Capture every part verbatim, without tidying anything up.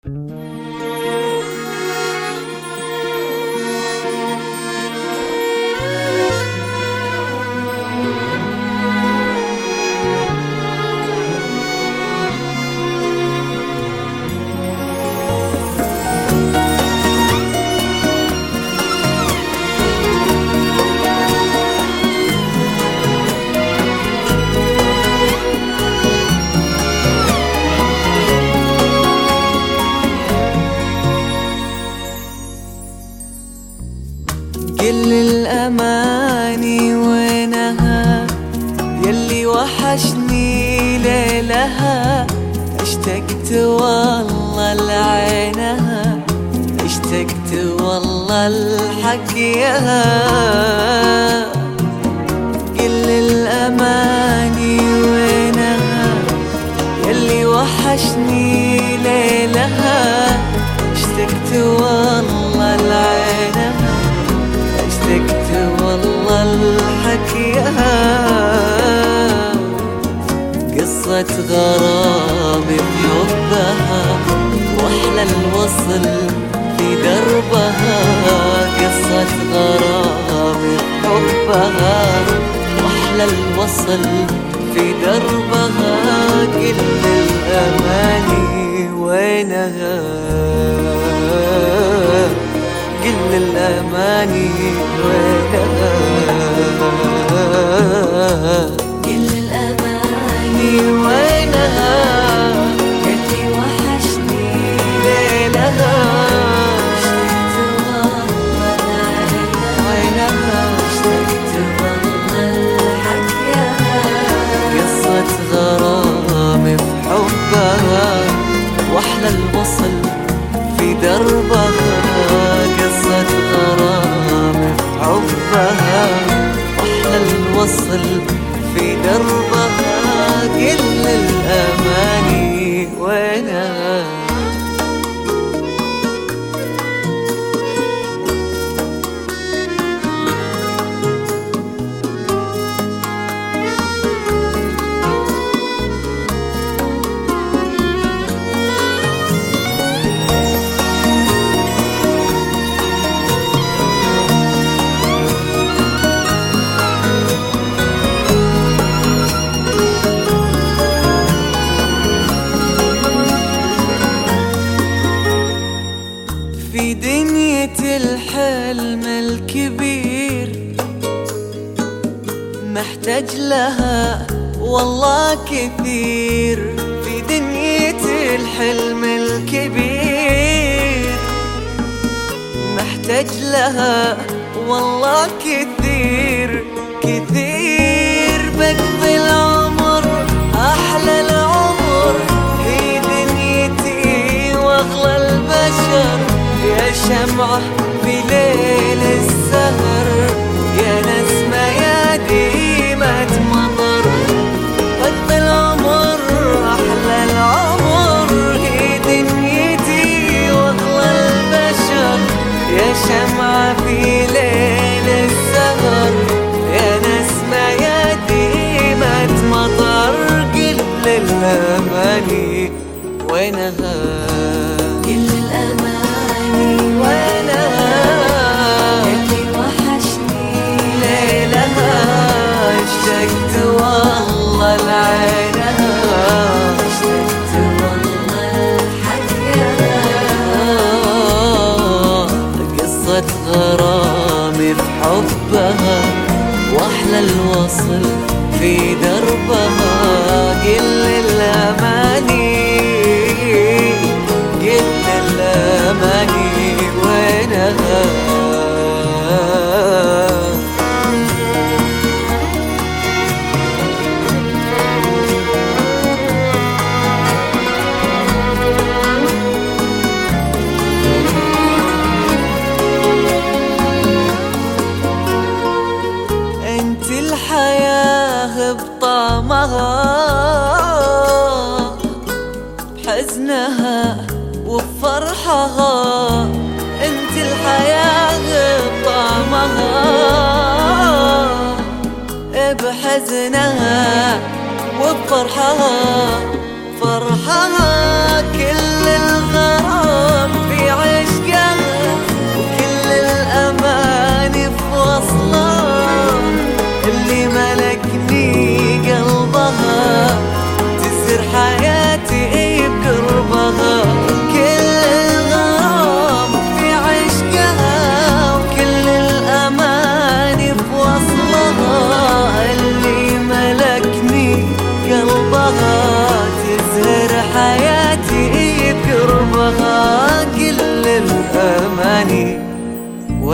كل الأماني وينها يلي وحشني ليلها، اشتقت والله لعينها، اشتقت والله لحكيها. كل الأماني وينها يلي وحشني ليلها، اشتقت والله لعينها، اشتقت والله لحكيها. قصة غرامي بحبها واحلى الوصل في دربها، قصة غرامي بحبها واحلى الوصل في دربها. كل الأماني وينها، كل الأماني وينها، كل الأماني وينها يلي وحشني ليلها، اشتقت والله وينها اشتقت والله لحكيها. قصة غرامي بحبها واحلى الوصل في دربها، قصة غرامي بحبها واحلى الوصل في دربها. كل الأماني وينها. في دنيا الحلم الكبير محتاج لها والله كثير، في دنيا الحلم الكبير محتاج لها والله كثير كثير. بقضي العمر أحلى العمر في دنيتي واغلى البشر، يا شمعة في ليل السهر، يا نسمة يا ديمة مطر. بقضي العمر أحلى العمر في دنيتي واغلى البشر، يا شمعة في ليل السهر، يا نسمة يا ديمة مطر. كل الأماني وينها، كل الأماني وينها يلي وحشني ليلها، اشتقت والله لعينها، اشتقت والله لحكيها. قصة غرامي بحبها واحلى الوصل في دربها. كل الأماني، كل الأماني وينها. انت الحياة بطعمها بحزنها وبفرحها، انت الحياة بطعمها بحزنها وبفرحها، فرحها كل الغرام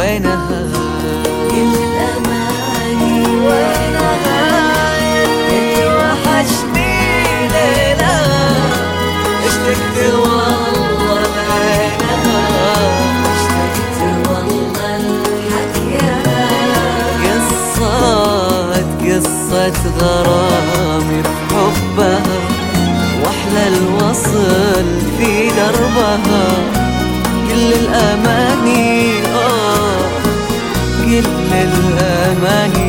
وينها كل الأماني وينها اللي وحشني ليلة اشتقت والله لعينها اشتقت والله لحكيها قصة قصة غرامي بحبها واحلى الوصل في دربها كل الأماني آه كل الأماني